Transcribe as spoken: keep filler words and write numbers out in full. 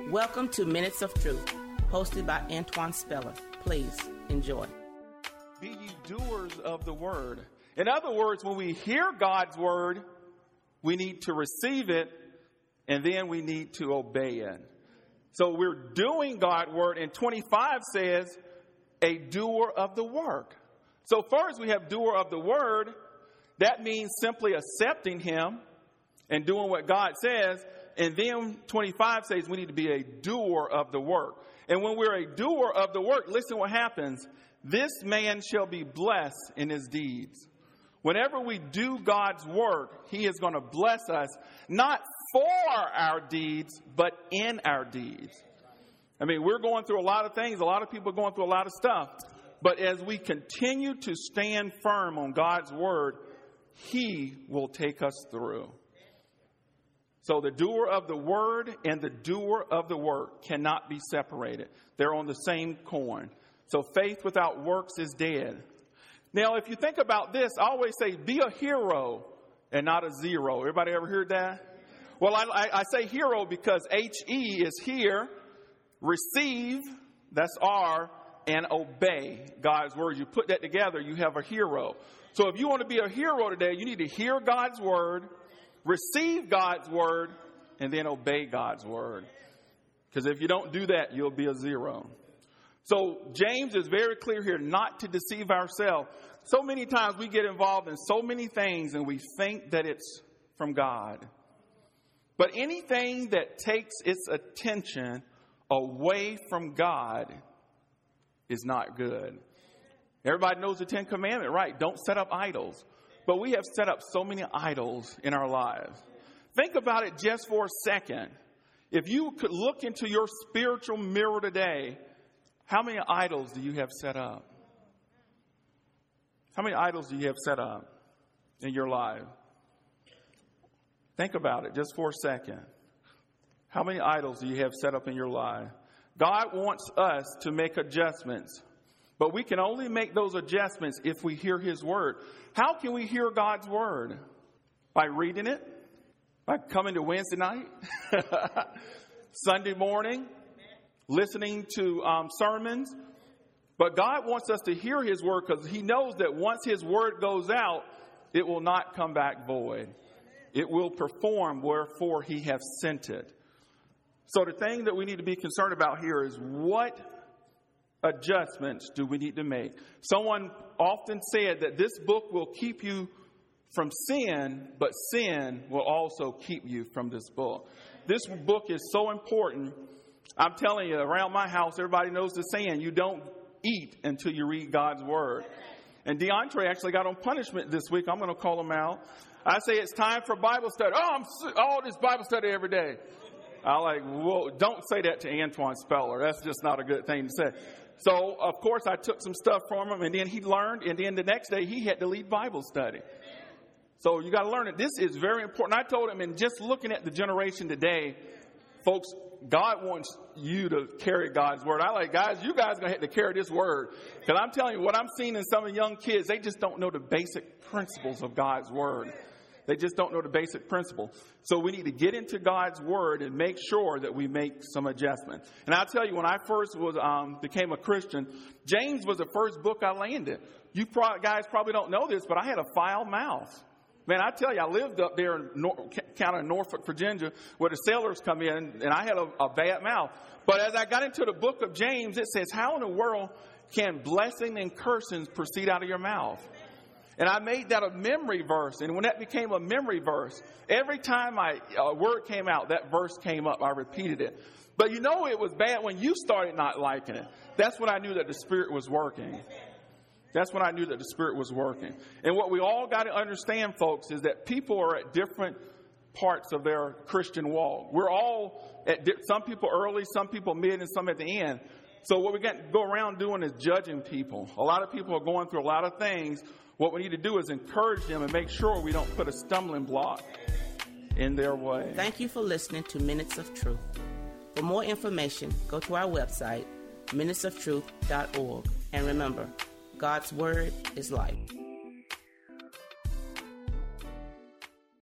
Welcome to Minutes of Truth, hosted by Antoine Speller. Please enjoy. Be ye doers of the word. In other words, when we hear God's word, we need to receive it, and then we need to obey it. So we're doing God's word, and twenty-five says, a doer of the work. So first we have doer of the word. That means simply accepting him and doing what God says. And then twenty-five says we need to be a doer of the work. And when we're a doer of the work, listen what happens. This man shall be blessed in his deeds. Whenever we do God's work, he is going to bless us, not for our deeds, but in our deeds. I mean, we're going through a lot of things. A lot of people are going through a lot of stuff. But as we continue to stand firm on God's word, he will take us through. So the doer of the word and the doer of the work cannot be separated. They're on the same coin. So faith without works is dead. Now, if you think about this, I always say be a hero and not a zero. Everybody ever heard that? Well, I, I, I say hero because H E is here, receive, that's R, and obey God's word. You put that together, you have a hero. So if you want to be a hero today, you need to hear God's word, receive God's word, and then obey God's word. Because if you don't do that, you'll be a zero. So James is very clear here not to deceive ourselves. So many times we get involved in so many things and we think that it's from God. But anything that takes its attention away from God is not good. Everybody knows the Ten Commandments, right? Don't set up idols. But we have set up so many idols in our lives. Think about it just for a second. If you could look into your spiritual mirror today, how many idols do you have set up? How many idols do you have set up in your life? Think about it just for a second. How many idols do you have set up in your life? God wants us to make adjustments, but we can only make those adjustments if we hear his word. How can we hear God's word? By reading it? By coming to Wednesday night? Sunday morning? Listening to um, sermons? But God wants us to hear his word because he knows that once his word goes out, it will not come back void. It will perform wherefore he hath sent it. So the thing that we need to be concerned about here is what adjustments do we need to make? Someone often said that this book will keep you from sin, but sin will also keep you from this book. This book is so important. I'm telling you, around my house, everybody knows the saying, you don't eat until you read God's word. And DeAndre actually got on punishment this week. I'm going to call him out. I say it's time for Bible study. Oh, I'm all this Bible study every day. I like, whoa, don't say that to Antoine Speller. That's just not a good thing to say. So, of course, I took some stuff from him, and then he learned, and then the next day he had to lead Bible study. So you got to learn it. This is very important. I told him, and just looking at the generation today, folks, God wants you to carry God's word. I like, guys, you guys are going to have to carry this word. Because I'm telling you, what I'm seeing in some of the young kids, they just don't know the basic principles of God's word. They just don't know the basic principle. So we need to get into God's word and make sure that we make some adjustments. And I'll tell you, when I first was um, became a Christian, James was the first book I landed. You pro- guys probably don't know this, but I had a foul mouth. Man, I tell you, I lived up there in Nor- kind of Norfolk, Virginia, where the sailors come in, and I had a, a bad mouth. But as I got into the book of James, it says, how in the world can blessing and cursings proceed out of your mouth? And I made that a memory verse. And when that became a memory verse, every time I, a word came out, that verse came up. I repeated it. But you know it was bad when you started not liking it. That's when I knew that the Spirit was working. That's when I knew that the Spirit was working. And what we all got to understand, folks, is that people are at different parts of their Christian walk. We're all at di- some people early, some people mid, and some at the end. So what we got to go around doing is judging people. A lot of people are going through a lot of things. What we need to do is encourage them and make sure we don't put a stumbling block in their way. Thank you for listening to Minutes of Truth. For more information, go to our website, minutes of truth dot org. And remember, God's word is life.